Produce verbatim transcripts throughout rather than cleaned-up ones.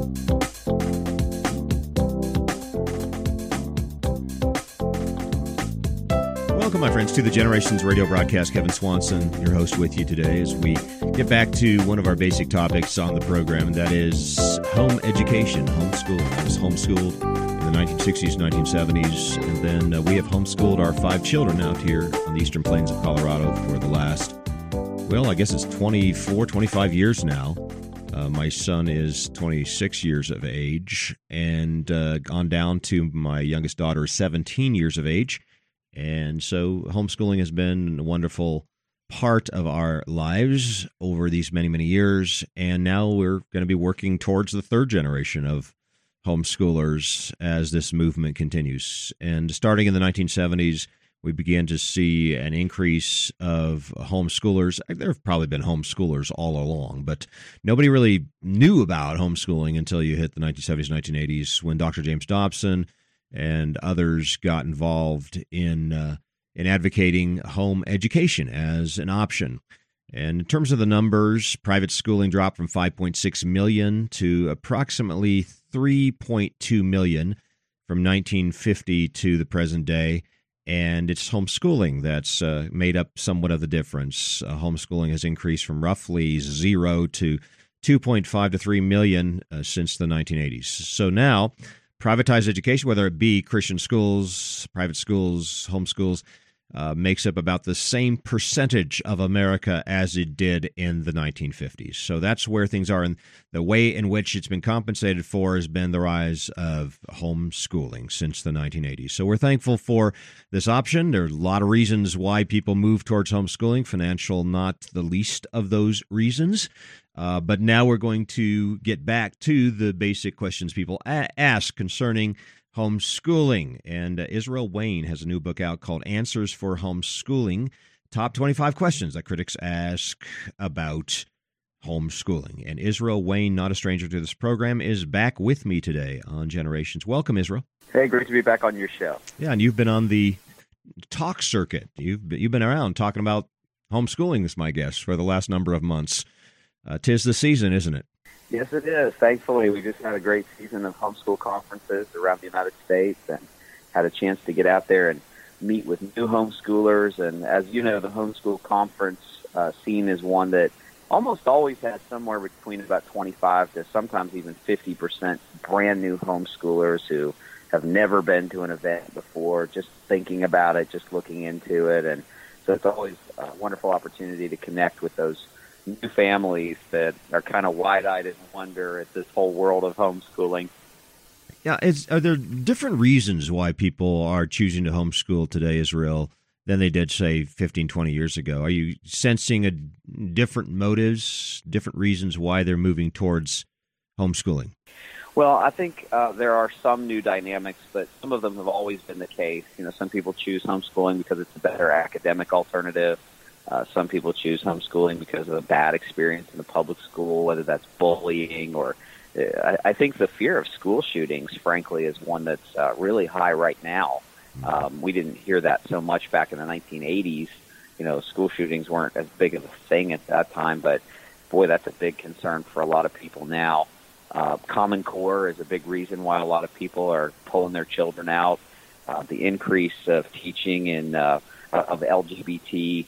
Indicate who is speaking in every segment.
Speaker 1: Welcome, my friends, to the Generations Radio broadcast. Kevin Swanson, your host, with you today as we get back to one of our basic topics on the program, and that is home education, homeschooling. I was homeschooled in the nineteen sixties, nineteen seventies, and then uh, we have homeschooled our five children out here on the eastern plains of Colorado for the last, well, I guess it's twenty-four, twenty-five years now. Uh, my son is twenty-six years of age, and uh, on down to my youngest daughter is seventeen years of age. And so homeschooling has been a wonderful part of our lives over these many, many years. And now we're going to be working towards the third generation of homeschoolers as this movement continues. And starting in the nineteen seventies, we began to see an increase of homeschoolers. There have probably been homeschoolers all along, but nobody really knew about homeschooling until you hit the nineteen seventies, nineteen eighties, when Doctor James Dobson and others got involved in uh, in advocating home education as an option. And in terms of the numbers, private schooling dropped from five point six million to approximately three point two million from nineteen fifty to the present day. And it's homeschooling that's uh, made up somewhat of the difference. Uh, homeschooling has increased from roughly zero to two point five to three million uh, since the nineteen eighties. So now, privatized education, whether it be Christian schools, private schools, homeschools, uh, makes up about the same percentage of America as it did in the nineteen fifties. So that's where things are. And the way in which it's been compensated for has been the rise of homeschooling since the nineteen eighties. So we're thankful for this option. There are a lot of reasons why people move towards homeschooling, financial not the least of those reasons. Uh, but now we're going to get back to the basic questions people a- ask concerning homeschooling. And uh, Israel Wayne has a new book out called Answers for Homeschooling, Top twenty-five Questions That Critics Ask About Homeschooling. And Israel Wayne, not a stranger to this program, is back with me today on Generations. Welcome, Israel.
Speaker 2: Hey, great to be back on your show.
Speaker 1: Yeah, and you've been on the talk circuit. You've been, you've been around talking about homeschooling, is my guess, for the last number of months. Uh, 'tis the season, isn't it?
Speaker 2: Yes, it is. Thankfully, we just had a great season of homeschool conferences around the United States and had a chance to get out there and meet with new homeschoolers. And as you know, the homeschool conference uh, scene is one that almost always has somewhere between about twenty-five to sometimes even fifty percent brand new homeschoolers who have never been to an event before, just thinking about it, just looking into it. And so it's always a wonderful opportunity to connect with those new families that are kind of wide-eyed in wonder at this whole world of homeschooling.
Speaker 1: Yeah, it's, are there different reasons why people are choosing to homeschool today, Israel, than they did, say, fifteen, twenty years ago? Are you sensing a different motives, different reasons why they're moving towards homeschooling?
Speaker 2: Well, I think uh, there are some new dynamics, but some of them have always been the case. You know, some people choose homeschooling because it's a better academic alternative. Uh, some people choose homeschooling because of a bad experience in the public school, whether that's bullying or uh, I, I think the fear of school shootings, frankly, is one that's uh, really high right now. Um, we didn't hear that so much back in the nineteen eighties. You know, school shootings weren't as big of a thing at that time, but boy, that's a big concern for a lot of people now. Uh, Common Core is a big reason why a lot of people are pulling their children out. Uh, the increase of teaching in uh, of L G B T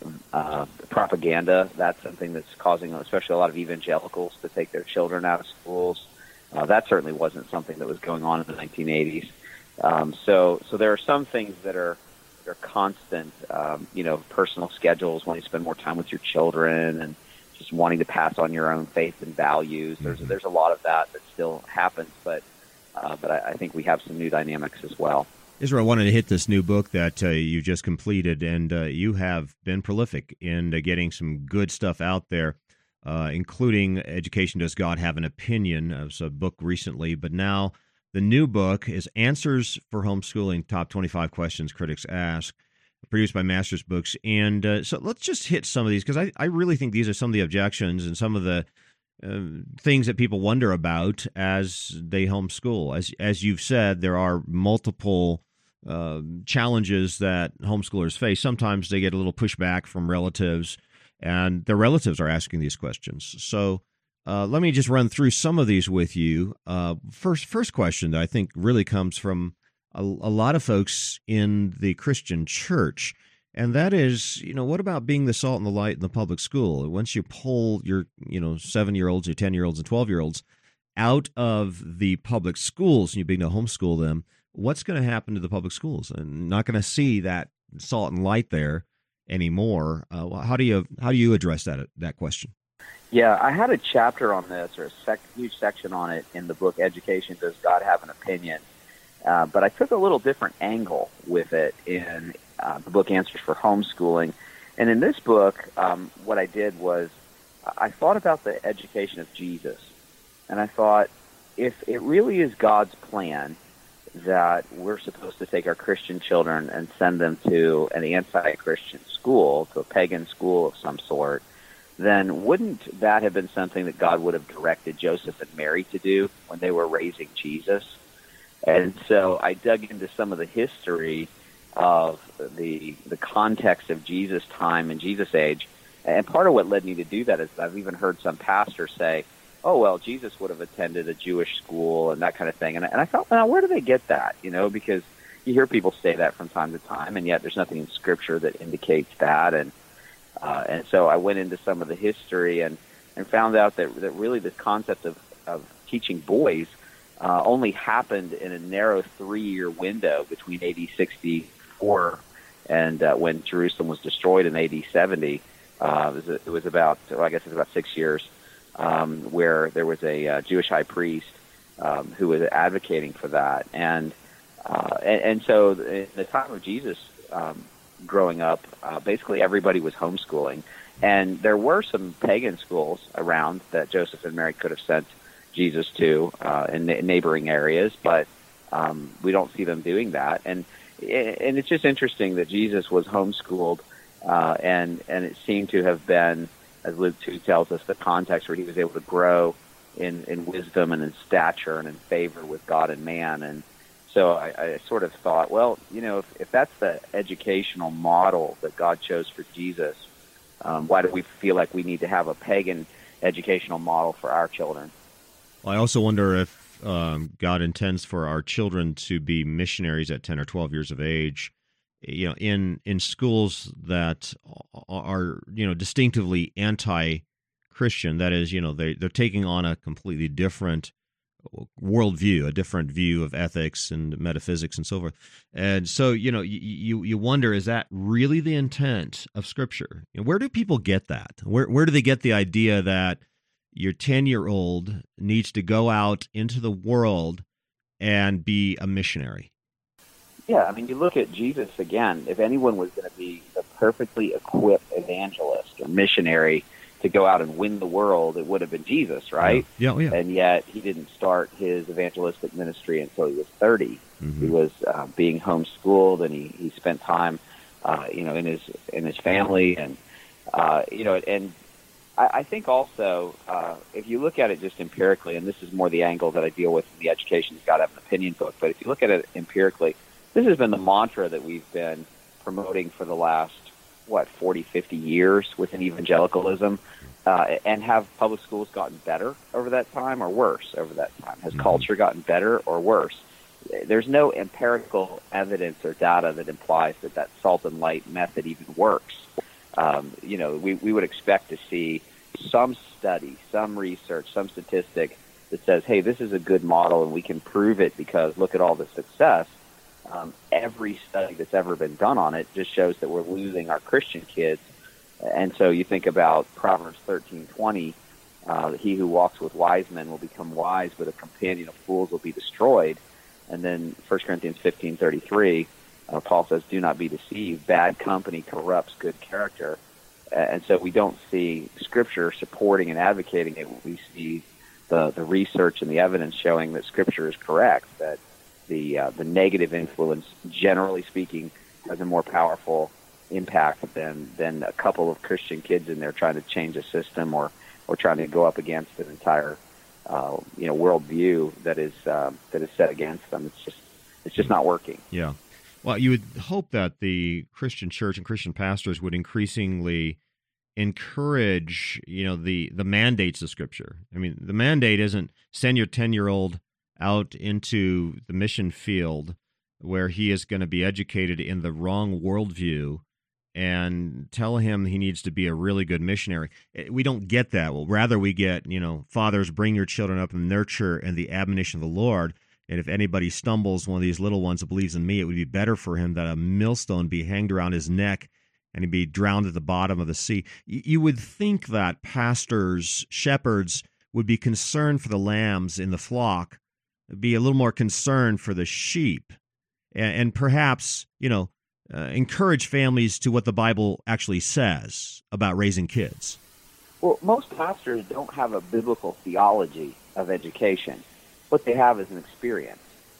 Speaker 2: Uh, propaganda, that's something that's causing especially a lot of evangelicals to take their children out of schools. Uh, that certainly wasn't something that was going on in the nineteen eighties. Um, so so there are some things that are, that are constant, um, you know, personal schedules, wanting to spend more time with your children and just wanting to pass on your own faith and values. There's,
Speaker 1: Mm-hmm.
Speaker 2: there's a lot of that that still happens, but, uh, but I, I think we have some new dynamics as well.
Speaker 1: Israel, I wanted to hit this new book that uh, you just completed, and uh, you have been prolific in uh, getting some good stuff out there, uh, including Education Does God Have an Opinion? It was a book recently, but now the new book is Answers for Homeschooling, Top twenty-five Questions Critics Ask, produced by Masters Books. And uh, so let's just hit some of these, because I, I really think these are some of the objections and some of the uh, things that people wonder about as they homeschool. As, as you've said, there are multiple Uh, challenges that homeschoolers face. Sometimes they get a little pushback from relatives, and their relatives are asking these questions. So Uh, let me just run through some of these with you. Uh, first, first question that I think really comes from a, a lot of folks in the Christian church, and that is, you know, what about being the salt and the light in the public school? Once you pull your, you know, seven-year-olds, your ten-year-olds, and twelve-year-olds out of the public schools, and you begin to homeschool them, what's going to happen to the public schools? And not going to see that salt and light there anymore. Uh, how do you how do you address that that question?
Speaker 2: Yeah, I had a chapter on this, or a sec- huge section on it in the book Education, Does God Have an Opinion? Uh, but I took a little different angle with it in uh, the book Answers for Homeschooling. And in this book, um, what I did was I thought about the education of Jesus. And I thought, if it really is God's plan that we're supposed to take our Christian children and send them to an anti-Christian school, to a pagan school of some sort, then wouldn't that have been something that God would have directed Joseph and Mary to do when they were raising Jesus? And so I dug into some of the history of the the context of Jesus' time and Jesus' age. And part of what led me to do that is I've even heard some pastors say, oh, well, Jesus would have attended a Jewish school and that kind of thing. And, and I thought, well, where do they get that? You know, because you hear people say that from time to time, and yet there's nothing in Scripture that indicates that. And Uh, and so I went into some of the history and, and found out that, that really the concept of, of teaching boys uh, only happened in a narrow three-year window between A D sixty-four and uh, when Jerusalem was destroyed in A D seventy. Uh, it, was, it was about, well, I guess it was about six years, um, where there was a uh, Jewish high priest um, who was advocating for that. And, uh, and, and so in the time of Jesus, um, growing up, uh, basically everybody was homeschooling. And there were some pagan schools around that Joseph and Mary could have sent Jesus to uh, in na- neighboring areas, but um, we don't see them doing that. And and it's just interesting that Jesus was homeschooled, uh, and, and it seemed to have been, as Luke two tells us, the context where he was able to grow in, in wisdom and in stature and in favor with God and man. And so I, I sort of thought, well, you know, if, if that's the educational model that God chose for Jesus, um, why do we feel like we need to have a pagan educational model for our children?
Speaker 1: Well, I also wonder if um, God intends for our children to be missionaries at ten or twelve years of age, you know, in, in schools that are, you know, distinctively anti-Christian. That is, you know, they, they're taking on a completely different worldview, a different view of ethics and metaphysics and so forth. And so, you know, you you, you wonder, is that really the intent of Scripture? You know, where do people get that? Where where do they get the idea that your ten-year-old needs to go out into the world and be a missionary?
Speaker 2: Yeah, I mean, you look at Jesus again. If anyone was going to be the perfectly equipped evangelist or missionary to go out and win the world, it would have been Jesus, right?
Speaker 1: Yeah, yeah. yeah.
Speaker 2: And yet he didn't start his evangelistic ministry until he was thirty. Mm-hmm. He was uh, being homeschooled, and he, he spent time, uh, you know, in his in his family, and uh, you know, and I, I think also uh, if you look at it just empirically, and this is more the angle that I deal with in the Education's Got to Have an Opinion book, but if you look at it empirically, this has been the mantra that we've been promoting for the last what, forty, fifty years within evangelicalism, uh, and have public schools gotten better over that time or worse over that time? Has mm-hmm. culture gotten better or worse? There's no empirical evidence or data that implies that that salt and light method even works. Um, you know, we, we would expect to see some study, some research, some statistic that says, hey, this is a good model and we can prove it because look at all the success. Um, every study that's ever been done on it just shows that we're losing our Christian kids. And so you think about Proverbs thirteen twenty, uh, he who walks with wise men will become wise, but a companion of fools will be destroyed. And then First Corinthians fifteen thirty-three, uh, Paul says, do not be deceived. Bad company corrupts good character. And so we don't see Scripture supporting and advocating it. We see the, the research and the evidence showing that Scripture is correct, that the uh, the negative influence, generally speaking, has a more powerful impact than than a couple of Christian kids in there trying to change a system or, or trying to go up against an entire uh, you know worldview that is uh, that is set against them. It's just it's just not working.
Speaker 1: Yeah. Well, you would hope that the Christian church and Christian pastors would increasingly encourage, you know, the, the mandates of Scripture. I mean, the mandate isn't send your ten-year-old out into the mission field where he is going to be educated in the wrong worldview and tell him he needs to be a really good missionary. We don't get that. Well, rather we get, you know, fathers, bring your children up in nurture and the admonition of the Lord. And if anybody stumbles, one of these little ones that believes in me, it would be better for him that a millstone be hanged around his neck and he'd be drowned at the bottom of the sea. You would think that pastors, shepherds would be concerned for the lambs in the flock, be a little more concerned for the sheep, and, and perhaps, you know, uh, encourage families to what the Bible actually says about raising kids.
Speaker 2: Well, most pastors don't have a biblical theology of education. What they have is an experience,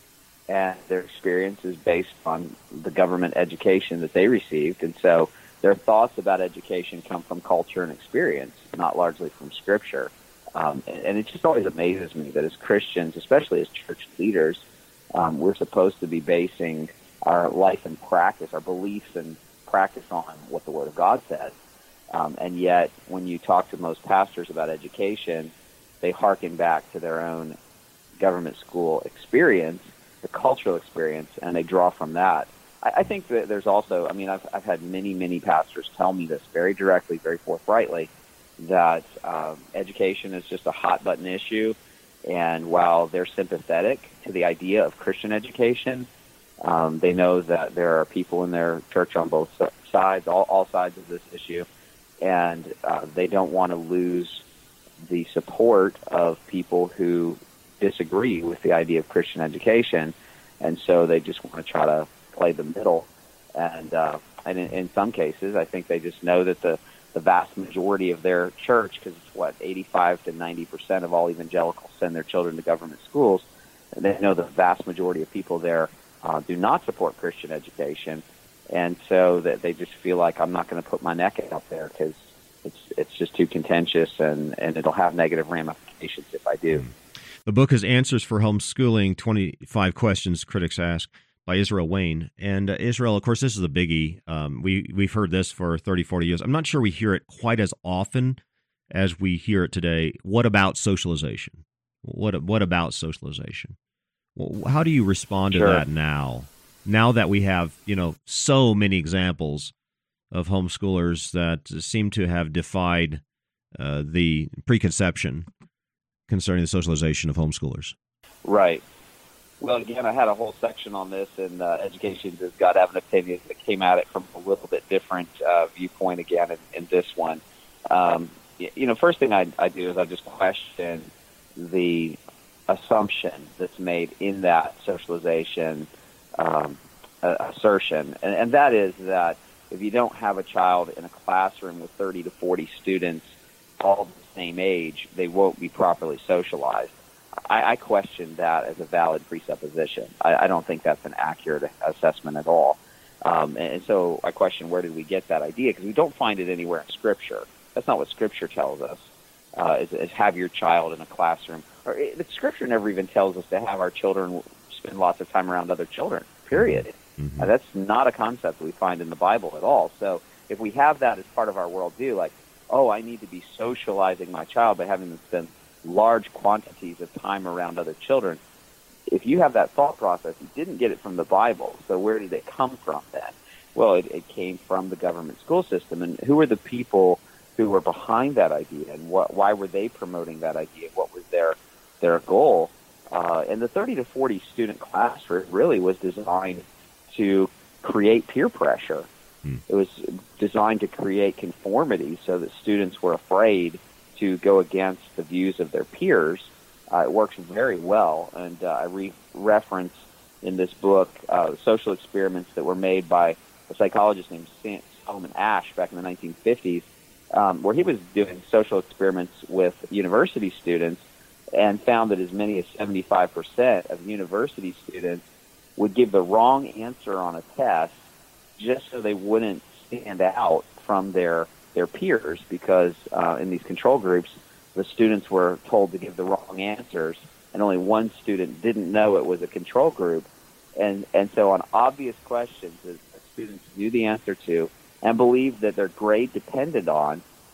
Speaker 2: and their experience is based on the government education that they received, and so their thoughts about education come from culture and experience, not largely from Scripture. Um, and, and it just always amazes me that as Christians, especially as church leaders, um, we're supposed to be basing our life and practice, our beliefs and practice on what the Word of God says. Um, and yet, when you talk to most pastors about education, they hearken back to their own government school experience, the cultural experience, and they draw from that. I, I think that there's also, I mean, I've, I've had many, many pastors tell me this very directly, very forthrightly, that um, education is just a hot-button issue, and while they're sympathetic to the idea of Christian education, um, they know that there are people in their church on both sides, all, all sides of this issue, and uh, they don't want to lose the support of people who disagree with the idea of Christian education, and so they just want to try to play the middle. And uh, and in, in some cases, I think they just know that the, the vast majority of their church, because it's what, eighty-five to ninety percent of all evangelicals send their children to government schools, and they know the vast majority of people there uh, do not support Christian education, and so that they just feel like, I'm not going to put my neck out there because it's it's just too contentious, and, and it'll have negative ramifications if I do.
Speaker 1: The book is Answers for Homeschooling, twenty-five Questions Critics Ask, by Israel Wayne. And uh, Israel, of course, this is a biggie. Um, we, we've heard this for thirty, forty years. I'm not sure we hear it quite as often as we hear it today. What about socialization? What what about socialization? Well, how do you respond to
Speaker 2: Sure.
Speaker 1: that now? Now that we have, you know, so many examples of homeschoolers that seem to have defied uh, the preconception concerning the socialization of homeschoolers.
Speaker 2: Right. Well, again, I had a whole section on this in uh, Education Does God Have an Opinion that came at it from a little bit different uh, viewpoint again in, in this one. Um, you know, first thing I, I do is I just question the assumption that's made in that socialization um, uh, assertion, and, and that is that if you don't have a child in a classroom with thirty to forty students all the same age, they won't be properly socialized. I, I question that as a valid presupposition. I, I don't think that's an accurate assessment at all. Um, and, and so I question, where did we get that idea? Because we don't find it anywhere in Scripture. That's not what Scripture tells us, uh, is, is have your child in a classroom. Or it, the Scripture never even tells us to have our children spend lots of time around other children, period. Mm-hmm. Uh, that's not a concept we find in the Bible at all. So if we have that as part of our worldview, like, oh, I need to be socializing my child by having them spend large quantities of time around other children, if you have that thought process, you didn't get it from the Bible. So where did it come from then? Well, it, it came from the government school system. And who were the people who were behind that idea, and what, why were they promoting that idea? What was their their goal? Uh, and the thirty to forty student class really was designed to create peer pressure. Hmm. It was designed to create conformity so that students were afraid to go against the views of their peers. Uh, it works very well, and uh, I re- reference in this book uh, social experiments that were made by a psychologist named Solomon Asch back in the nineteen fifties, um, where he was doing social experiments with university students and found that as many as seventy-five percent of university students would give the wrong answer on a test just so they wouldn't stand out from their their peers, because uh, in these control groups, the students were told to give the wrong answers, and only one student didn't know it was a control group. And and so on obvious questions that students knew the answer to and believed that their grade depended on,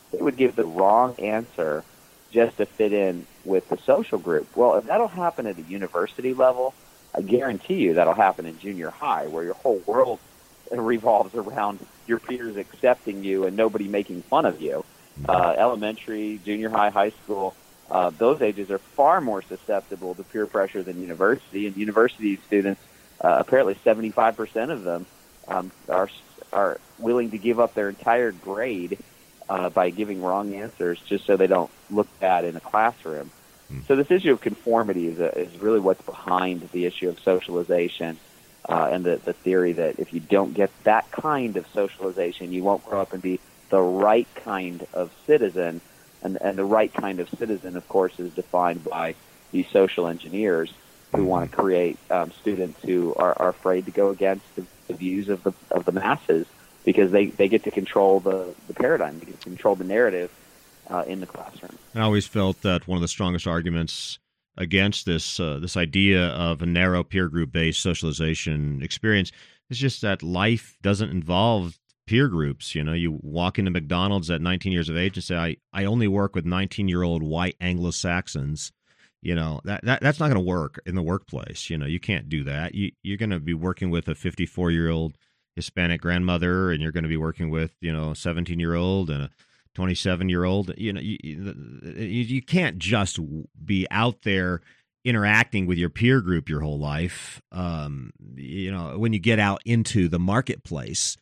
Speaker 2: they would give the wrong answer just to fit in with the social group. Well, if that'll happen at a university level, I guarantee you that'll happen in junior high, where your whole world revolves around your peers accepting you and nobody making fun of you. Uh, elementary, junior high, high school, uh, those ages are far more susceptible to peer pressure than university. And university students, uh, apparently seventy-five percent of them um, are are willing to give up their entire grade uh, by giving wrong answers just so they don't look bad in a classroom. Mm. So this issue of conformity is, a, is really what's behind the issue of socialization uh, and the, the theory that if you don't get that kind of socialization, you won't grow up and be the right kind of citizen. And, and the right kind of citizen, of course, is defined by these social engineers who want to create um, students who are, are afraid to go against the, the views of the of the masses, because they, they get to control the, the paradigm, they get to control the narrative uh, in the classroom.
Speaker 1: I always felt that one of the strongest arguments against this uh, this idea of a narrow peer group based socialization experience is just that life doesn't involve peer groups. You know, you walk into McDonald's at nineteen years of age and say, I, I only work with nineteen-year-old white Anglo-Saxons. You know, that, that that's not going to work in the workplace. You know, you can't do that. You, you're going to be working with a fifty-four-year-old Hispanic grandmother, and you're going to be working with, you know, a seventeen-year-old and a twenty-seven-year-old. You know, you, you, you can't just be out there interacting with your peer group your whole life. Um, you know, when you get out into the marketplace.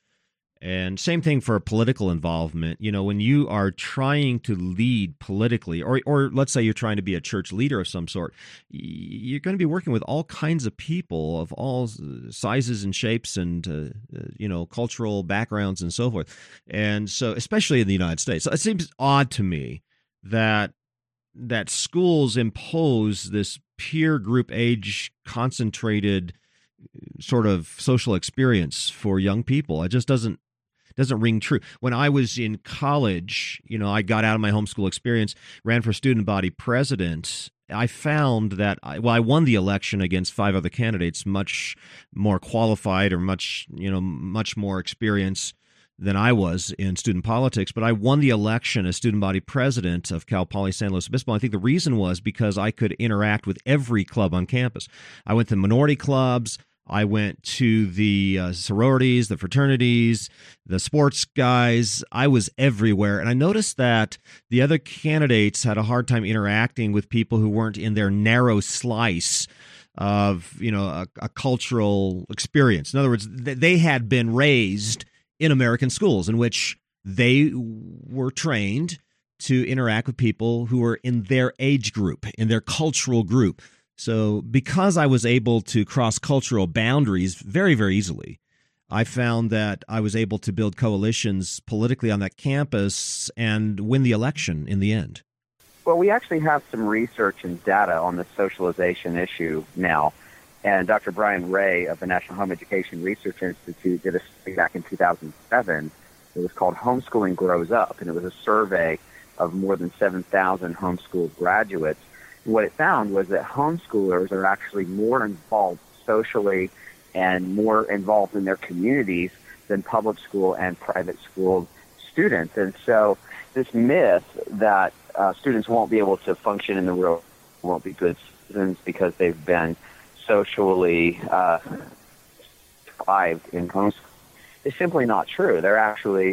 Speaker 1: And same thing for political involvement. You know, when you are trying to lead politically, or or let's say you're trying to be a church leader of some sort, you're going to be working with all kinds of people of all sizes and shapes and, uh, you know, cultural backgrounds and so forth. And so, especially in the United States, so it seems odd to me that that schools impose this peer group age concentrated sort of social experience for young people. It just doesn't doesn't ring true. When I was in college, you know, I got out of my homeschool experience, ran for student body president. I found that, I, well, I won the election against five other candidates, much more qualified or much, you know, much more experience than I was in student politics. But I won the election as student body president of Cal Poly San Luis Obispo. I think the reason was because I could interact with every club on campus. I went to minority clubs. I went to the uh, sororities, the fraternities, the sports guys. I was everywhere. And I noticed that the other candidates had a hard time interacting with people who weren't in their narrow slice of, you know, a, a cultural experience. In other words, th- they had been raised in American schools in which they were trained to interact with people who were in their age group, in their cultural group. So because I was able to cross cultural boundaries very, very easily, I found that I was able to build coalitions politically on that campus and win the election in the end.
Speaker 2: Well, we actually have some research and data on the socialization issue now. And Doctor Brian Ray of the National Home Education Research Institute did a study back in two thousand seven. It was called Homeschooling Grows Up, and it was a survey of more than seven thousand homeschool graduates. What it found was that homeschoolers are actually more involved socially and more involved in their communities than public school and private school students. And so this myth that uh, students won't be able to function in the real, won't be good citizens because they've been socially uh, deprived in homeschool is simply not true. They're actually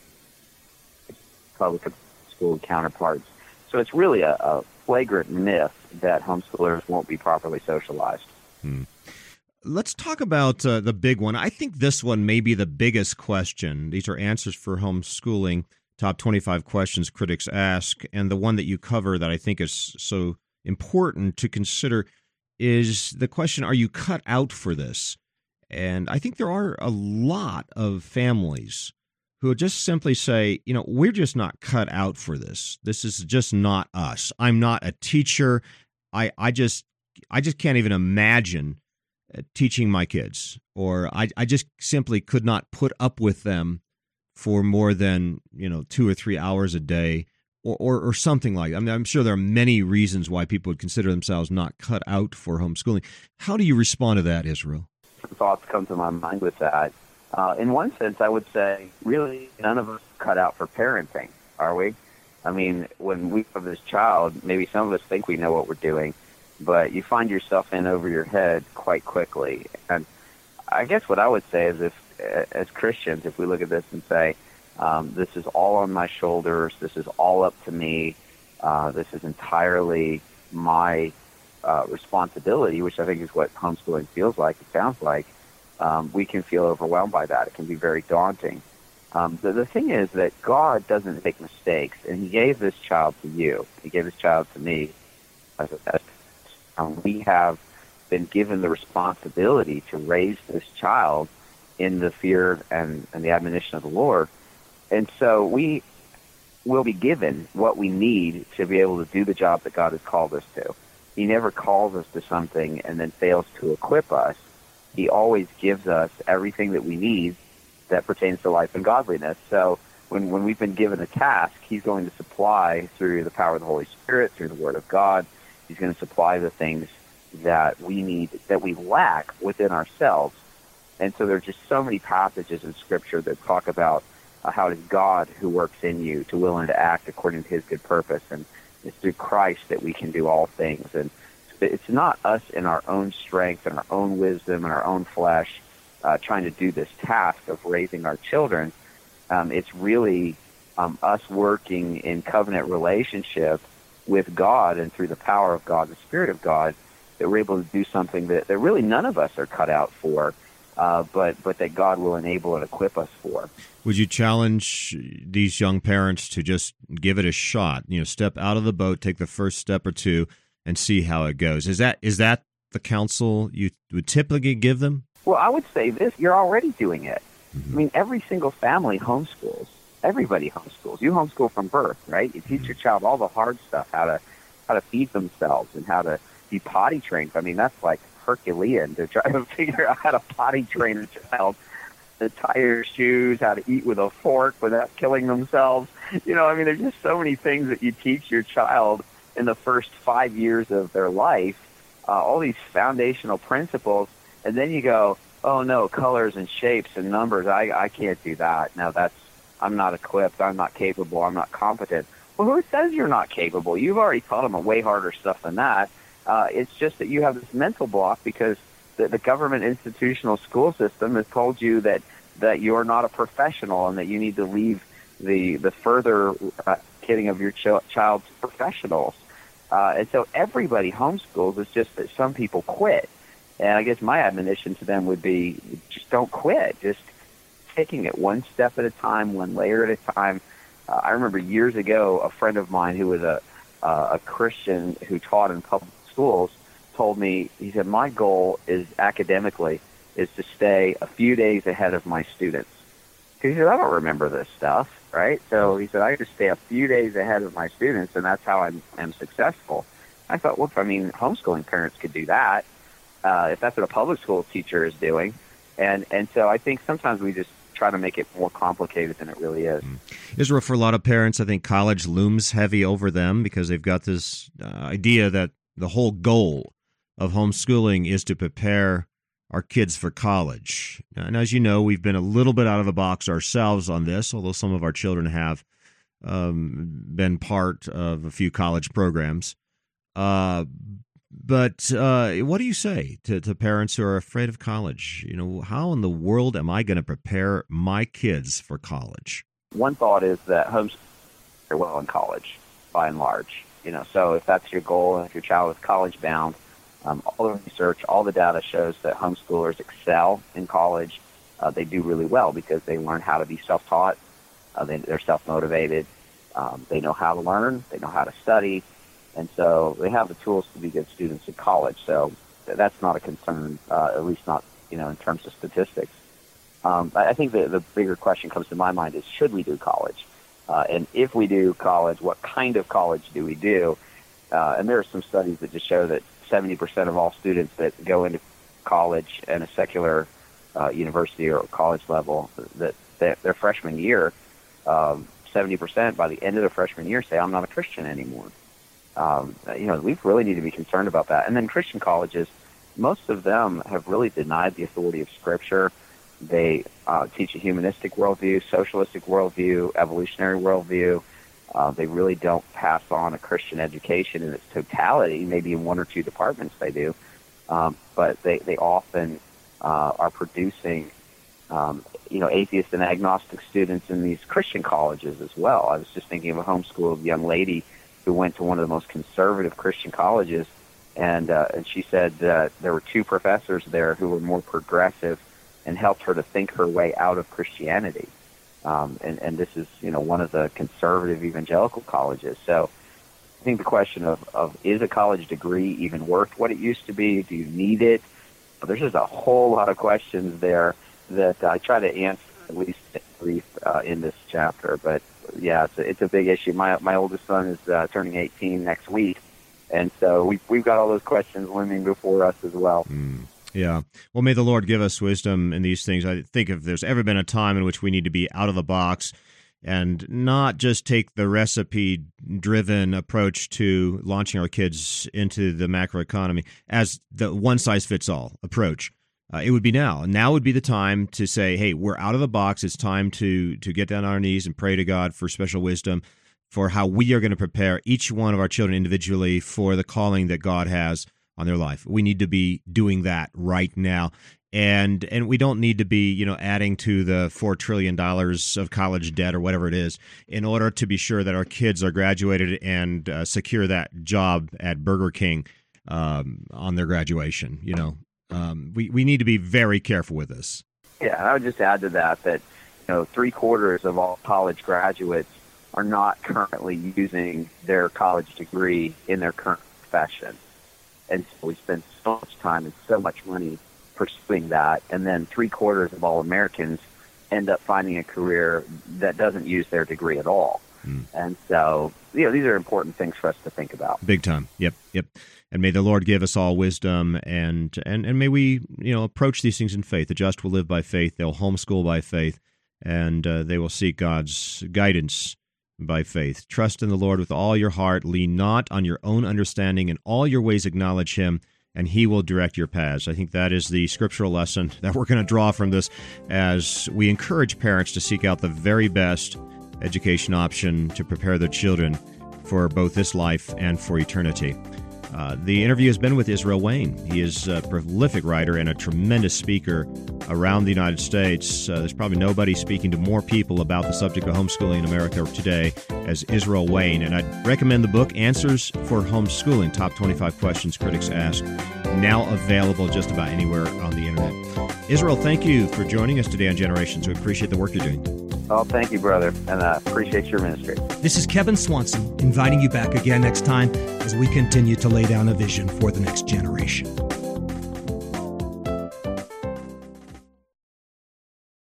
Speaker 2: public school counterparts. So it's really a, a flagrant myth that homeschoolers won't be properly socialized.
Speaker 1: Hmm. Let's talk about uh, the big one. I think this one may be the biggest question. These are answers for homeschooling, top twenty-five questions critics ask. And the one that you cover that I think is so important to consider is the question, are you cut out for this? And I think there are a lot of families who just simply say, you know, we're just not cut out for this. This is just not us. I'm not a teacher. I, I just I just can't even imagine teaching my kids, or I, I just simply could not put up with them for more than, you know, two or three hours a day, or, or, or something like that. I mean, I'm sure there are many reasons why people would consider themselves not cut out for homeschooling. How do you respond to that, Israel?
Speaker 2: Thoughts come to my mind with that. Uh, in one sense, I would say, really, none of us cut out for parenting, are we? I mean, when we have this child, maybe some of us think we know what we're doing, but you find yourself in over your head quite quickly. And I guess what I would say is if, as Christians, if we look at this and say, um, this is all on my shoulders, this is all up to me, uh, this is entirely my uh, responsibility, which I think is what homeschooling feels like, it sounds like, um, we can feel overwhelmed by that. It can be very daunting. Um, the, the thing is that God doesn't make mistakes, and he gave this child to you. He gave this child to me. As, as, um, we have been given the responsibility to raise this child in the fear and, and the admonition of the Lord. And so we will be given what we need to be able to do the job that God has called us to. He never calls us to something and then fails to equip us. He always gives us everything that we need that pertains to life and godliness. So when, when we've been given a task, he's going to supply through the power of the Holy Spirit, through the Word of God. He's going to supply the things that we need, that we lack within ourselves. And so there are just so many passages in Scripture that talk about uh, how it is God who works in you to will and to act according to his good purpose. And it's through Christ that we can do all things. And it's not us in our own strength and our own wisdom and our own flesh Uh, trying to do this task of raising our children. Um, it's really um, us working in covenant relationship with God, and through the power of God, the Spirit of God, that we're able to do something that, that really none of us are cut out for, uh, but but that God will enable and equip us for.
Speaker 1: Would you challenge these young parents to just give it a shot? You know, step out of the boat, take the first step or two, and see how it goes. Is that is that the counsel you would typically give them?
Speaker 2: Well, I would say this, you're already doing it.
Speaker 1: Mm-hmm.
Speaker 2: I mean, every single family homeschools. Everybody homeschools. You homeschool from birth, right? You teach your child all the hard stuff, how to how to feed themselves and how to be potty trained. I mean, that's like Herculean to try to figure out how to potty train a child, to tie your shoes, how to eat with a fork without killing themselves. You know, I mean, there's just so many things that you teach your child in the first five years of their life, uh, all these foundational principles. And then you go, oh, no, colors and shapes and numbers, I, I can't do that. No, that's, I'm not equipped, I'm not capable, I'm not competent. Well, who says you're not capable? You've already taught them a way harder stuff than that. Uh, it's just that you have this mental block because the, the government institutional school system has told you that, that you're not a professional and that you need to leave the, the further uh, kidding of your ch- child to professionals. Uh, and so everybody homeschools. It's just that some people quit. And I guess my admonition to them would be, just don't quit. Just taking it one step at a time, one layer at a time. Uh, I remember years ago, a friend of mine who was a uh, a Christian who taught in public schools told me, he said, my goal is academically is to stay a few days ahead of my students. He said, I don't remember this stuff, right? So he said, I just stay a few days ahead of my students, and that's how I'm, I'm successful. I thought, well, I mean, homeschooling parents could do that. Uh, if that's what a public school teacher is doing. And and so I think sometimes we just try to make it more complicated than it really is.
Speaker 1: Israel, for a lot of parents, I think college looms heavy over them because they've got this uh, idea that the whole goal of homeschooling is to prepare our kids for college. And as you know, we've been a little bit out of the box ourselves on this, although some of our children have um, been part of a few college programs. Uh But uh, what do you say to, to parents who are afraid of college? You know, how in the world am I going to prepare my kids for college?
Speaker 2: One thought is that homeschoolers are well in college, by and large. You know, so if that's your goal, and if your child is college bound, um, all the research, all the data shows that homeschoolers excel in college. Uh, they do really well because they learn how to be self-taught. Uh, they, they're self-motivated. Um, they know how to learn. They know how to study. And so they have the tools to be good students in college. So that's not a concern, uh, at least not, you know, in terms of statistics. Um, I think the, the bigger question comes to my mind is, should we do college? Uh, and if we do college, what kind of college do we do? Uh, and there are some studies that just show that seventy percent of all students that go into college and a secular uh, university or college level, that, that their freshman year, um, seventy percent by the end of their freshman year say, I'm not a Christian anymore. Um, you know, we really need to be concerned about that. And then Christian colleges, most of them have really denied the authority of Scripture. They uh, teach a humanistic worldview, socialistic worldview, evolutionary worldview. Uh, they really don't pass on a Christian education in its totality. Maybe in one or two departments they do, um, but they they often uh, are producing, um, you know, atheist and agnostic students in these Christian colleges as well. I was just thinking of a homeschooled young lady who went to one of the most conservative Christian colleges, and uh, and she said that there were two professors there who were more progressive and helped her to think her way out of Christianity. Um, and, and this is, you know, one of the conservative evangelical colleges. So I think the question of, of is a college degree even worth what it used to be? Do you need it? There's just a whole lot of questions there that I try to answer, at least brief, uh, in this chapter. But yeah, it's a, it's a big issue. My my oldest son is uh, turning eighteen next week, and so we we've got all those questions looming before us as well.
Speaker 1: Mm. Yeah. Well, may the Lord give us wisdom in these things. I think if there's ever been a time in which we need to be out of the box and not just take the recipe-driven approach to launching our kids into the macroeconomy as the one-size-fits-all approach, uh, it would be now. Now would be the time to say, hey, we're out of the box. It's time to to get down on our knees and pray to God for special wisdom for how we are going to prepare each one of our children individually for the calling that God has on their life. We need to be doing that right now. And and we don't need to be, you know, adding to the four trillion dollars of college debt or whatever it is in order to be sure that our kids are graduated and uh, secure that job at Burger King um, on their graduation. You know, um, we, we need to be very careful with this.
Speaker 2: Yeah, and I would just add to that that, you know, three quarters of all college graduates are not currently using their college degree in their current profession. And so we spend so much time and so much money pursuing that. And then three quarters of all Americans end up finding a career that doesn't use their degree at all. Mm. And so, you know, these are important things for us to think about.
Speaker 1: Big time. Yep. Yep. And may the Lord give us all wisdom, and, and, and may we, you know, approach these things in faith. The just will live by faith. They'll homeschool by faith, and uh, they will seek God's guidance by faith. Trust in the Lord with all your heart. Lean not on your own understanding. In all your ways acknowledge Him, and He will direct your paths. I think that is the scriptural lesson that we're going to draw from this as we encourage parents to seek out the very best education option to prepare their children for both this life and for eternity. Uh, the interview has been with Israel Wayne. He is a prolific writer and a tremendous speaker around the United States. Uh, there's probably nobody speaking to more people about the subject of homeschooling in America today as Israel Wayne. And I'd recommend the book, Answers for Homeschooling, Top twenty-five Questions Critics Ask, now available just about anywhere on the Internet. Israel, thank you for joining us today on Generations. We appreciate the work you're doing.
Speaker 2: Oh, thank you, brother, and I uh, appreciate your ministry.
Speaker 3: This is Kevin Swanson inviting you back again next time as we continue to lay down a vision for the next generation.